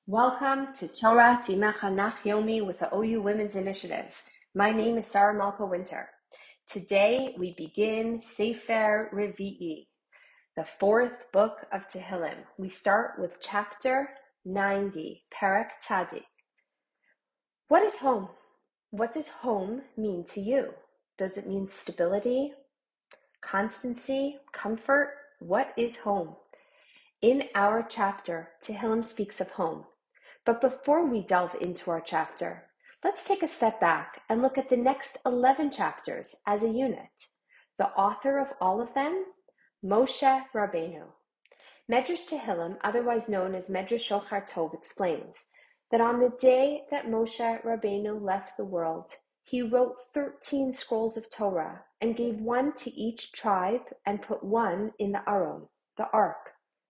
Welcome to Torah Timach Hanach Yomi with the OU Women's Initiative. My name is Sarah Malka Winter. Today we begin Sefer Revi'i, the fourth book of Tehillim. We start with chapter 90, Perek Tzadik. What is home? What does home mean to you? Does it mean stability, constancy, comfort? What is home? In our chapter, Tehillim speaks of home. But before we delve into our chapter, let's take a step back and look at the next 11 chapters as a unit. The author of all of them, Moshe Rabbeinu. Medrash Tehillim, otherwise known as Medrash Shochar Tov, explains that on the day that Moshe Rabbeinu left the world, he wrote 13 scrolls of Torah and gave one to each tribe and put one in the Aron, the ark.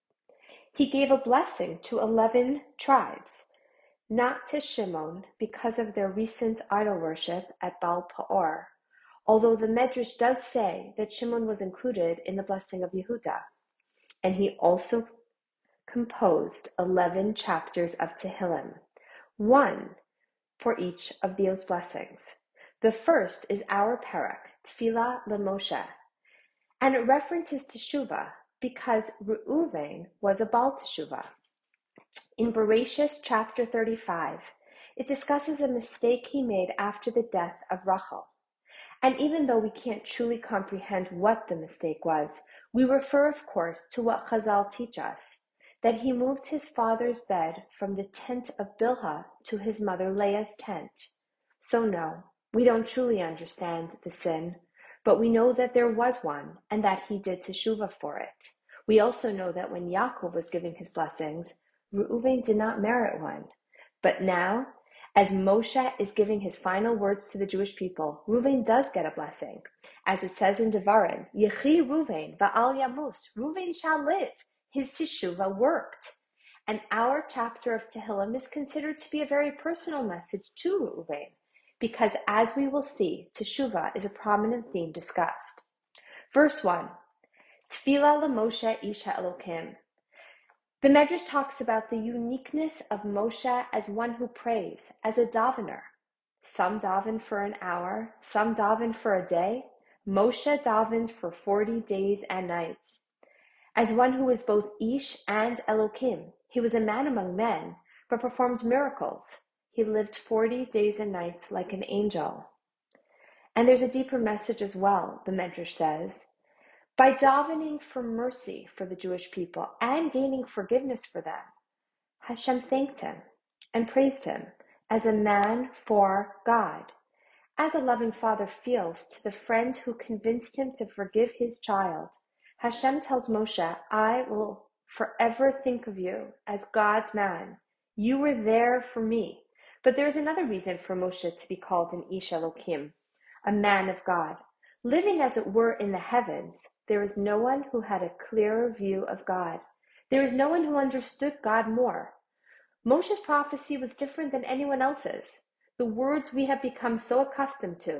He gave a blessing to 11 tribes, not to Shimon because of their recent idol worship at Baal Peor, although the Medrash does say that Shimon was included in the blessing of Yehuda. And he also composed 11 chapters of Tehillim, one for each of those blessings. The first is our Perek, Tfilah LeMoshe, and it references Teshuvah because Reuven was a Baal Teshuvah. In Bereshis chapter 35, it discusses a mistake he made after the death of Rachel. And even though we can't truly comprehend what the mistake was, we refer, of course, to what Chazal teach us, that he moved his father's bed from the tent of Bilhah to his mother Leah's tent. So no, we don't truly understand the sin, but we know that there was one and that he did teshuvah for it. We also know that when Yaakov was giving his blessings, Reuven did not merit one. But now, as Moshe is giving his final words to the Jewish people, Reuven does get a blessing. As it says in Devarim, Yechi Reuven va'al yamus, Reuven shall live. His teshuvah worked. And our chapter of Tehillim is considered to be a very personal message to Reuven, because as we will see, teshuvah is a prominent theme discussed. Verse 1, Tfilah LeMoshe ish ha'elokim. The Medrash talks about the uniqueness of Moshe as one who prays, as a davener. Some daven for an hour, some daven for a day. Moshe davened for 40 days and nights. As one who is both Ish and Elokim, he was a man among men, but performed miracles. He lived 40 days and nights like an angel. And there's a deeper message as well, the Medrash says. By davening for mercy for the Jewish people and gaining forgiveness for them, Hashem thanked him and praised him as a man for God, as a loving father feels to the friend who convinced him to forgive his child. Hashem tells Moshe, I will forever think of you as God's man. You were there for me. But there is another reason for Moshe to be called an Ish Elokim, a man of God. Living as it were in the heavens, there is no one who had a clearer view of God. There is no one who understood God more. Moshe's prophecy was different than anyone else's. The words we have become so accustomed to.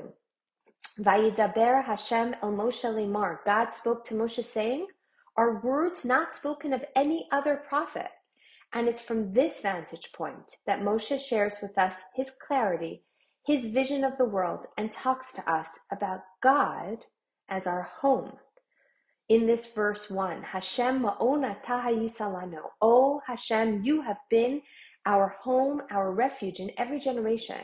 Vayidaber Hashem el Moshe lemar. God spoke to Moshe saying, are words not spoken of any other prophet. And it's from this vantage point that Moshe shares with us his clarity, his vision of the world, and talks to us about God as our home. In this verse 1, Hashem ma'ona tahayisalano. Oh Hashem, you have been our home, our refuge in every generation.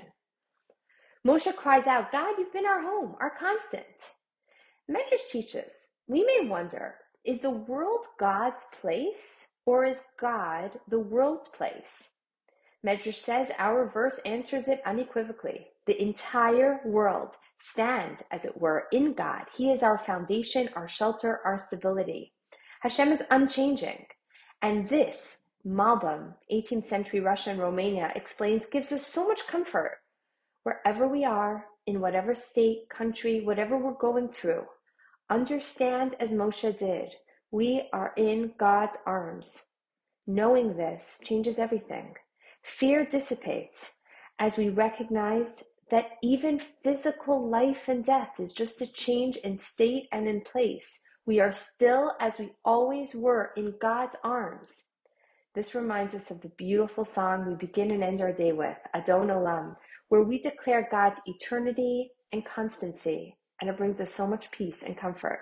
Moshe cries out, God, you've been our home, our constant. Medrash teaches, we may wonder, is the world God's place or is God the world's place? Medrash says our verse answers it unequivocally. The entire world stands, as it were, in God. He is our foundation, our shelter, our stability. Hashem is unchanging. And this, Malbim, 18th century Russia and Romania, explains, gives us so much comfort. Wherever we are, in whatever state, country, whatever we're going through, understand as Moshe did, we are in God's arms. Knowing this changes everything. Fear dissipates as we recognize that even physical life and death is just a change in state and in place. We are still, as we always were, in God's arms. This reminds us of the beautiful song we begin and end our day with, Adon Olam, where we declare God's eternity and constancy, and it brings us so much peace and comfort.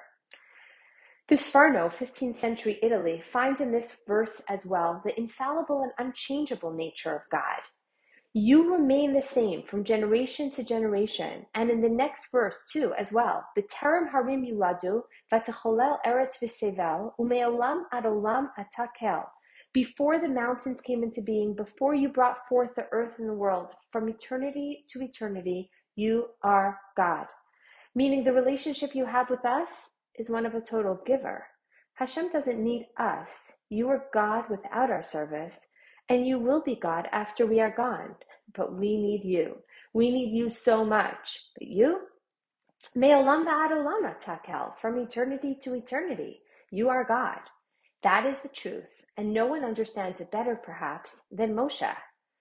The Sforno, 15th century Italy, finds in this verse as well the infallible and unchangeable nature of God. You remain the same from generation to generation, and in the next verse too as well. B'terem harim yuladu, v'techolel eretz v'sevel, u'me'olam ad olam atakel. Before the mountains came into being, before you brought forth the earth and the world, from eternity to eternity, you are God. Meaning the relationship you have with us is one of a total giver. Hashem doesn't need us. You are God without our service, and you will be God after we are gone. But we need you. We need you so much. But you? Me'olam va'ad olam takel, from eternity to eternity. You are God. That is the truth, and no one understands it better, perhaps, than Moshe.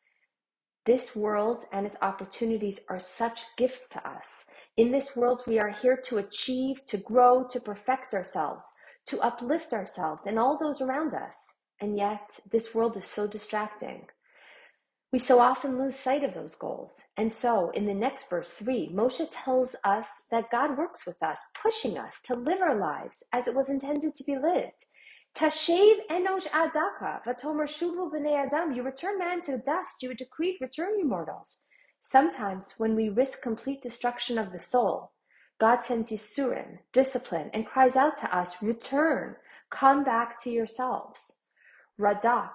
This world and its opportunities are such gifts to us. In this world, we are here to achieve, to grow, to perfect ourselves, to uplift ourselves and all those around us. And yet, this world is so distracting. We so often lose sight of those goals. And so, in the next verse 3, Moshe tells us that God works with us, pushing us to live our lives as it was intended to be lived. Tashev enosh adaka, vatomer shuvu b'nei adam. You return man to dust. You decreed, return you mortals. Sometimes, when we risk complete destruction of the soul, God sends yisurim, discipline, and cries out to us, return, come back to yourselves. Radak,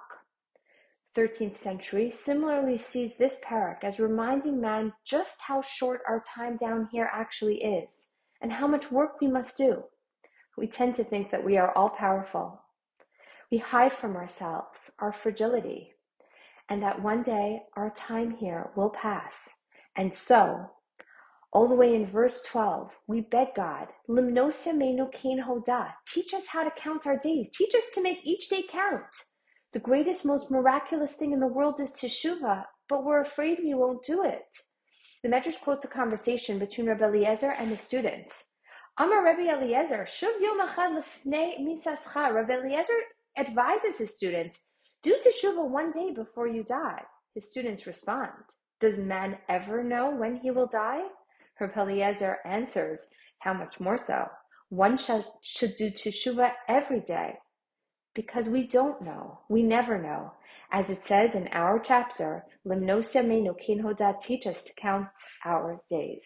13th century, similarly sees this parak as reminding man just how short our time down here actually is, and how much work we must do. We tend to think that we are all powerful. We hide from ourselves, our fragility, and that one day our time here will pass. And so, all the way in verse 12, we beg God, Limnos yameinu kein hoda, teach us how to count our days. Teach us to make each day count. The greatest, most miraculous thing in the world is teshuvah, but we're afraid we won't do it. The Medrash quotes a conversation between Rabbi Eliezer and his students. Amar Rabbi Eliezer, shuv yom achad lefnei misascha. Rabbi Eliezer advises his students, do teshuvah one day before you die. His students respond, does man ever know when he will die? Rabbi Eliezer answers, how much more so? One should do teshuvah every day. Because we don't know. We never know. As it says in our chapter, Limnos yameinu kein hoda, teach us to count our days.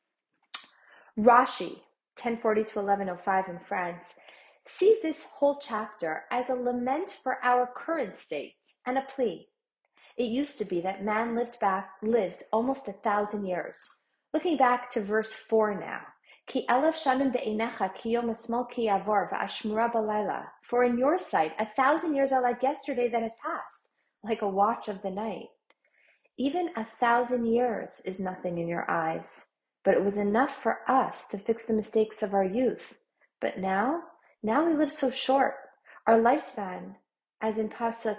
Rashi, 1040 to 1105 in France, sees this whole chapter as a lament for our current state and a plea. It used to be that man lived almost 1,000 years. Looking back to verse 4 now, Ki elef shanim be'einecha ki yom esmal ki yavor va'ashmura balayla. For in your sight, 1,000 years are like yesterday that has passed, like a watch of the night. Even 1,000 years is nothing in your eyes, but it was enough for us to fix the mistakes of our youth. But now we live so short. Our lifespan, as in Pasuk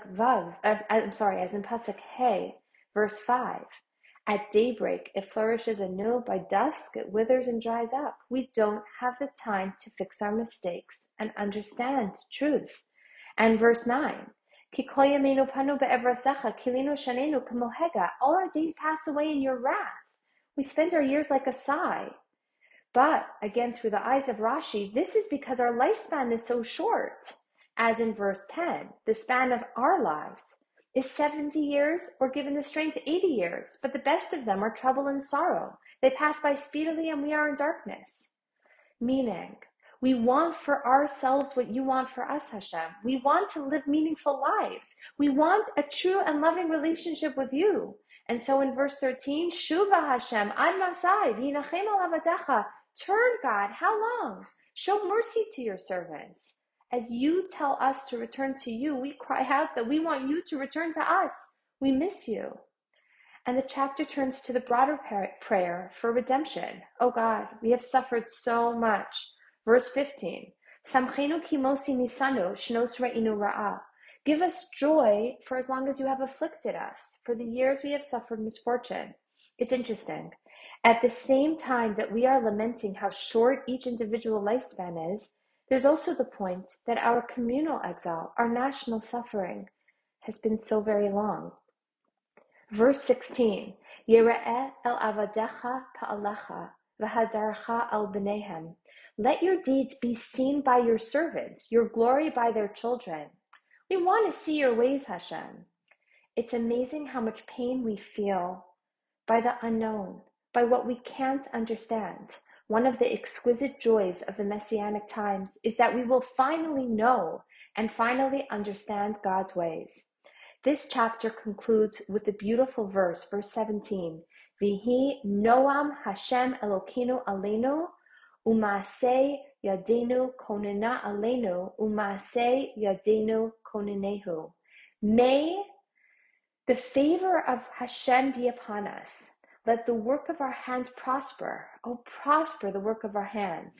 Hey, verse 5. At daybreak, it flourishes anew. By dusk, it withers and dries up. We don't have the time to fix our mistakes and understand truth. And verse 9, all our days pass away in your wrath. We spend our years like a sigh. But, again, through the eyes of Rashi, this is because our lifespan is so short. As in verse 10, the span of our lives is 70 years, or given the strength 80 years, but the best of them are trouble and sorrow. They pass by speedily and we are in darkness. Meaning, we want for ourselves what you want for us, Hashem. We want to live meaningful lives. We want a true and loving relationship with you. And so in verse 13, Shuva Hashem, ad masai, v'yinachem al avadecha. Turn, God, how long? Show mercy to your servants. As you tell us to return to you, we cry out that we want you to return to us. We miss you. And the chapter turns to the broader prayer for redemption. Oh God, we have suffered so much. Verse 15, Samchenu kimosi nisanu shnos re'inu ra'a. Give us joy for as long as you have afflicted us, for the years we have suffered misfortune. It's interesting. At the same time that we are lamenting how short each individual lifespan is, there's also the point that our communal exile, our national suffering, has been so very long. Verse 16, Yera'eh el avadecha pa'alecha v'hadarcha al b'nehem. Let your deeds be seen by your servants, your glory by their children. We want to see your ways, Hashem. It's amazing how much pain we feel by the unknown, by what we can't understand. One of the exquisite joys of the Messianic times is that we will finally know and finally understand God's ways. This chapter concludes with the beautiful verse 17, Vihi Noam Hashem Elokeinu Aleinu, Umaaseh Yadenu Konena Aleinu, Umaaseh Yadenu Konenehu. May the favor of Hashem be upon us. Let the work of our hands prosper. Oh, prosper the work of our hands.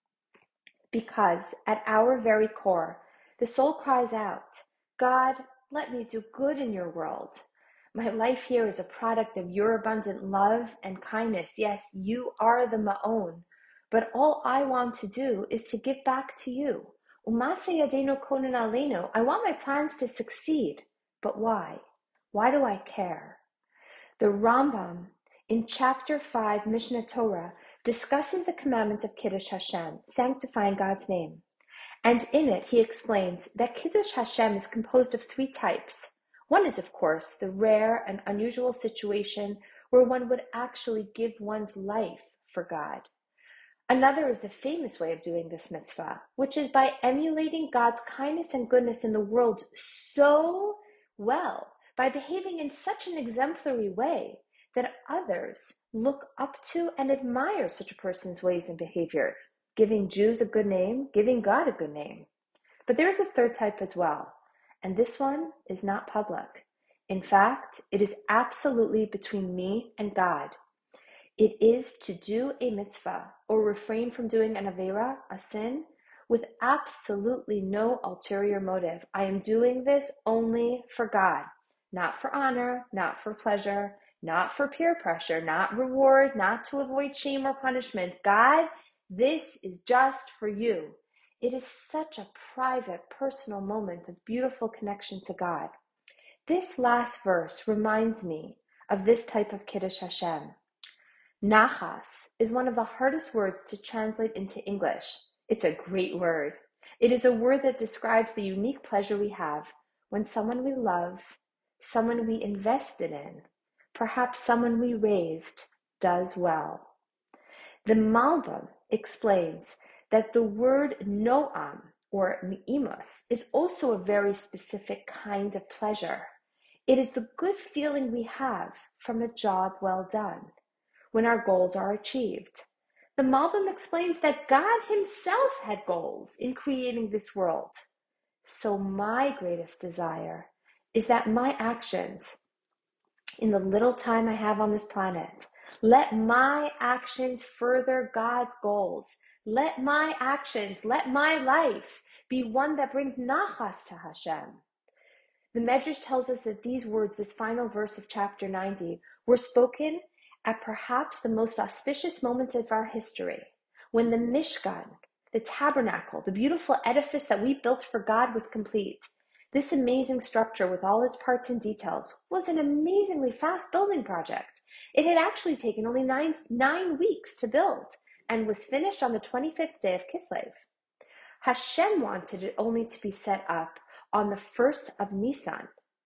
Because at our very core, the soul cries out, God, let me do good in your world. My life here is a product of your abundant love and kindness. Yes, you are the Ma'on, but all I want to do is to give back to you. Umaaseh Yadenu Konen Aleinu. I want my plans to succeed, but why? Why do I care? The Rambam in chapter 5, Mishnah Torah, discusses the commandments of Kiddush Hashem, sanctifying God's name. And in it, he explains that Kiddush Hashem is composed of 3 types. One is, of course, the rare and unusual situation where one would actually give one's life for God. Another is the famous way of doing this mitzvah, which is by emulating God's kindness and goodness in the world so well, by behaving in such an exemplary way that others look up to and admire such a person's ways and behaviors, giving Jews a good name, giving God a good name. But there's a third type as well, and this one is not public. In fact, it is absolutely between me and God. It is to do a mitzvah or refrain from doing an avera, a sin, with absolutely no ulterior motive. I am doing this only for God, not for honor, not for pleasure, not for peer pressure, not reward, not to avoid shame or punishment. God, this is just for you. It is such a private, personal moment of beautiful connection to God. This last verse reminds me of this type of Kiddush Hashem. Nachas is one of the hardest words to translate into English. It's a great word. It is a word that describes the unique pleasure we have when someone we love, someone we invested in, perhaps someone we raised, does well. The Malbim explains that the word noam, or mi'imos, is also a very specific kind of pleasure. It is the good feeling we have from a job well done, when our goals are achieved. The Malbim explains that God himself had goals in creating this world. So my greatest desire is that my actions, in the little time I have on this planet, let my actions further God's goals. Let my actions, let my life be one that brings nachas to Hashem. The Medrash tells us that these words, this final verse of chapter 90, were spoken at perhaps the most auspicious moment of our history, when the Mishkan, the tabernacle, the beautiful edifice that we built for God, was complete. This amazing structure with all its parts and details was an amazingly fast building project. It had actually taken only nine weeks to build and was finished on the 25th day of Kislev. Hashem wanted it only to be set up on the 1st of Nisan.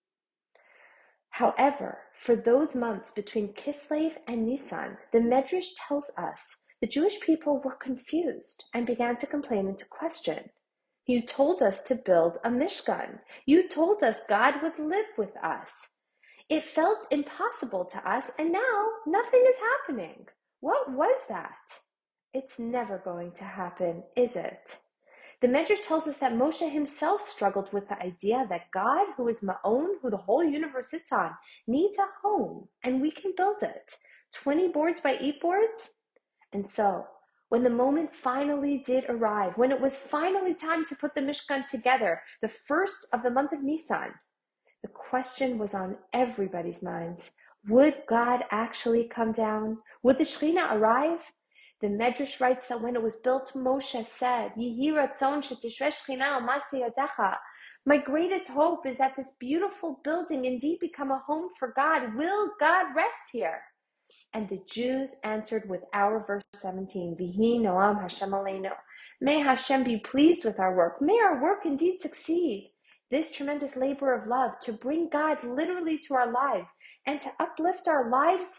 However, for those months between Kislev and Nisan, the Medrash tells us the Jewish people were confused and began to complain and to question. You told us to build a Mishkan. You told us God would live with us. It felt impossible to us, and now nothing is happening. What was that? It's never going to happen, is it? The Medrash tells us that Moshe himself struggled with the idea that God, who is Ma'on, who the whole universe sits on, needs a home, and we can build it. 20 boards by 8 boards? And so, when the moment finally did arrive, when it was finally time to put the Mishkan together, the first of the month of Nisan, the question was on everybody's minds. Would God actually come down? Would the Shekhinah arrive? The Medrash writes that when it was built, Moshe said, Yehi ratzon shetishveh Shekhinah al maseh yadecha. My greatest hope is that this beautiful building indeed become a home for God. Will God rest here? And the Jews answered with our verse 17, Vihi Noam Hashem Aleinu. May Hashem be pleased with our work. May our work indeed succeed. This tremendous labor of love to bring God literally to our lives and to uplift our lives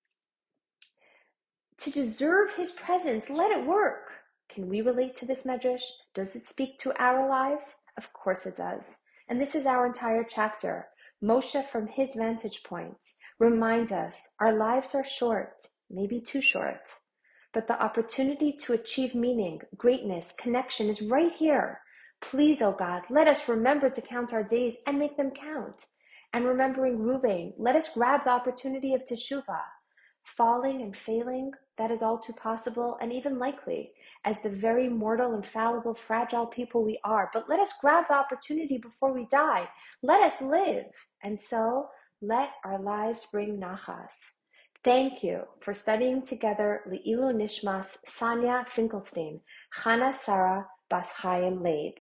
to deserve his presence. Let it work. Can we relate to this medrash? Does it speak to our lives? Of course it does. And this is our entire chapter. Moshe, from his vantage point, reminds us our lives are short, maybe too short, but the opportunity to achieve meaning, greatness, connection is right here. Please, oh God, let us remember to count our days and make them count. And remembering Ruvain, let us grab the opportunity of teshuvah. Falling and failing, that is all too possible and even likely, as the very mortal and fallible, fragile people we are. But let us grab the opportunity before we die. Let us live. And so, let our lives bring nachas. Thank you for studying together Le'ilu Nishmas Sanya Finkelstein, Chana Sarah Bas Chaim Leib.